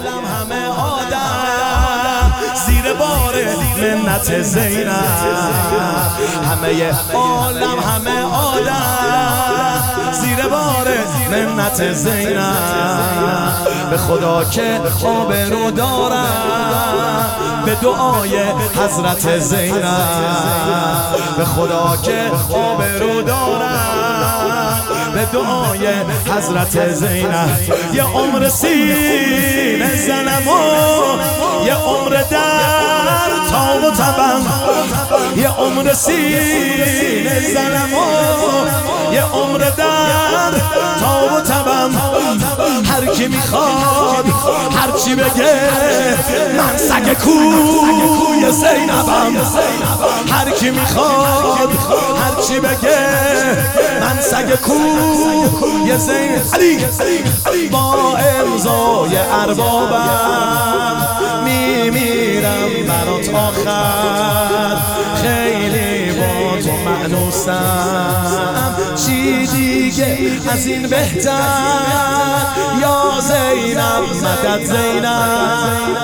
عالم همه آدم زیر بار منت زینب، همه عالم همه آدم زیر بار منت زینب. به خدا که آبرو دارم به دعای حضرت زینب، به خدا که آبرو دارم به دعای حضرت زینب. یه عمر سینه زنم و یه عمر در تاب و تبم، یه عمر سینه زنم و یه عمر در تاب و تبم. هر کی میخواد هر چی بگه من سگ کوی زینبم، هر کی میخواد هر چی بگه من سگ کوی زینب. علی با امضای اربابم میمیرم برات آخر، خیلی با تو مأنوسم، چی دیگه از این بهتر یا زینب مدد زینب.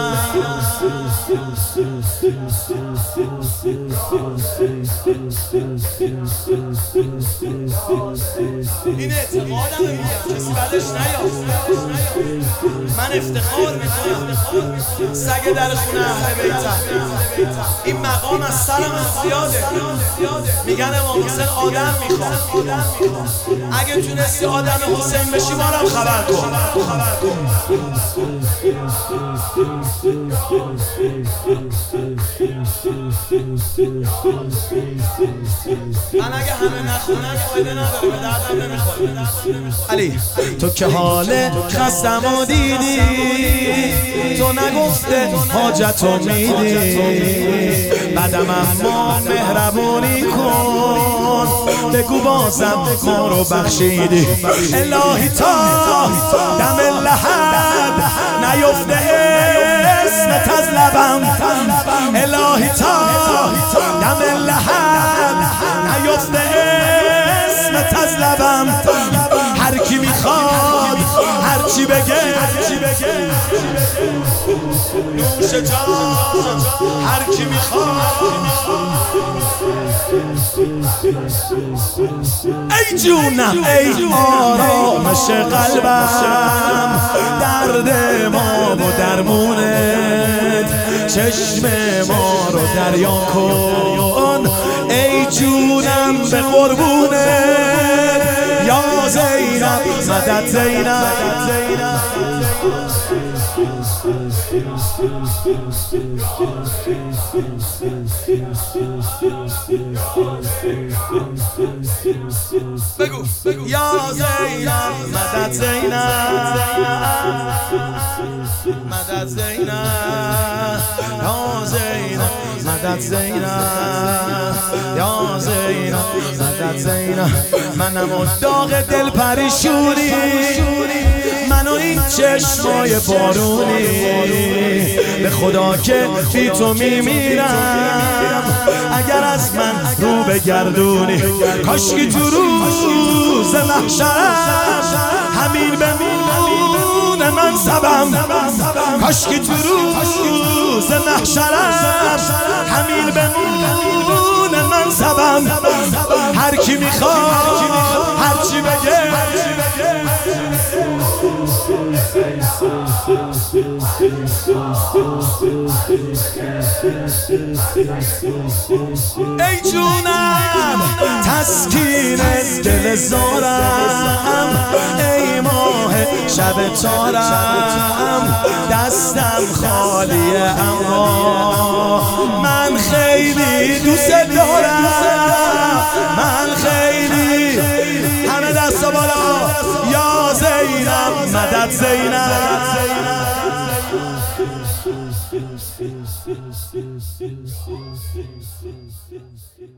این اعتقادم میگم کسی بعدش نیاد، من افتخار میکنم سگ در خونه اهل بیتم. این مقام از سرم زیاده، میگن امام حسین آدم میخواد، اگه تونستی آدم حسین بشی بارم خبر کن. من اگه همه نخونم فایده نداره، به دردم نمیخوره. علی تو که حال خستم و دیدی، تو نگفته حاجتو میدی، بعدم اما مهربونی کن بگو بازم ما رو بخشیدی. الهی تا دم لحد نیفته اسمت از لبم، الهی تا دم لحد نیفته اسمت از لبم. هر کی میخواد هر چی بگه نوش جان، هر کی میخواد. ای جونم ای آرامش قلبم، درد ما و درمونت، چشم ما رو دریا کن ای جونم به قربونت یا زینب مدد زینب. بگو یا زینب مدد زینب، مدد زینب یا زینب مدد زینب، یا زینب مدد زینب. منم و داغ دل پریشونی، منو این چشمای بارونی، به خدا که بی تو میمیرم اگر از من رو بگردونی. کاشکی تو روز محشرم همین بمونه منصبم، کاشکی تو روز محشرم همین بمونه منصبم. هر کی میخواد هر چی بگه ای جونم تسکین دل زارم، ای ماه شب تارم، دستم خالیه اما من خیلی دوست دارم، من خیلی. همه دست بالا یا زینب مدد زینب.